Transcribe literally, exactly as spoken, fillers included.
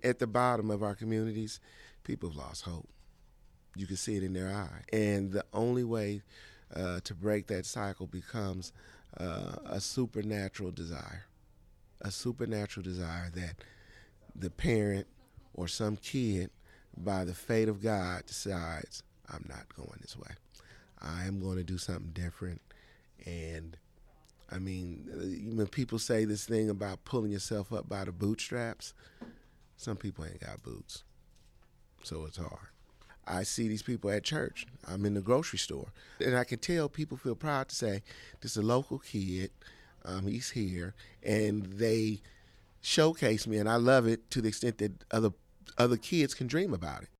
at the bottom of our communities, people have lost hope. You can see it in their eye. And the only way uh, to break that cycle becomes uh, a supernatural desire, a supernatural desire that the parent or some kid, by the fate of God, decides, I'm not going this way. I am going to do something different. And I mean, when people say this thing about pulling yourself up by the bootstraps, some people ain't got boots, so it's hard. I see these people at church. I'm in the grocery store, and I can tell people feel proud to say, this is a local kid, um, he's here, and they showcase me, and I love it to the extent that other other kids can dream about it.